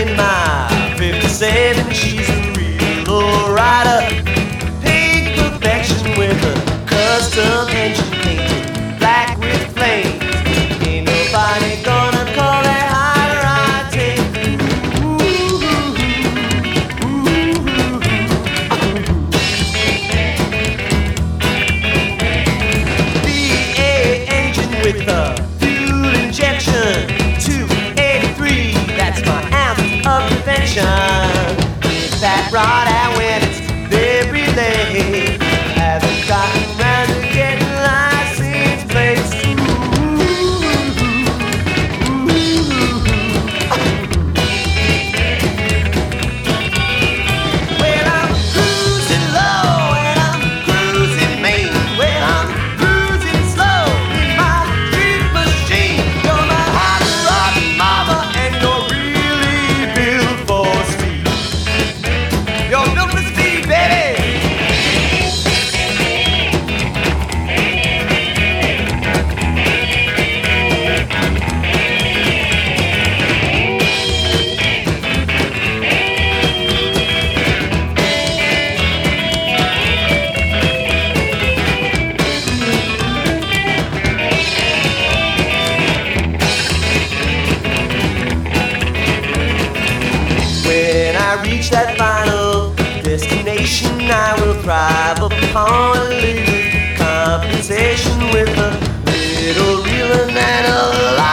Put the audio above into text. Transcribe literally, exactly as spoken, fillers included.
in my fifty-seven, she's a real lowrider. Pink perfection with a custom engine painted black with flames. Ain't nobody gonna call that higher I take. Ooh, ooh, ooh, V eight engine with a fuel injection. two eighty-three, that's my ounce of prevention. It's that rod out when it's very late. Haven't gotten round to getting license plates. Well, I'm cruising low and I'm cruising main. Well, I'm cruising slow in my street machine. You're my hot rod mama and you're really built for speed. You're built for speed, baby. When I reach that final destination, I will thrive upon a little compensation with a little reeling and a lot.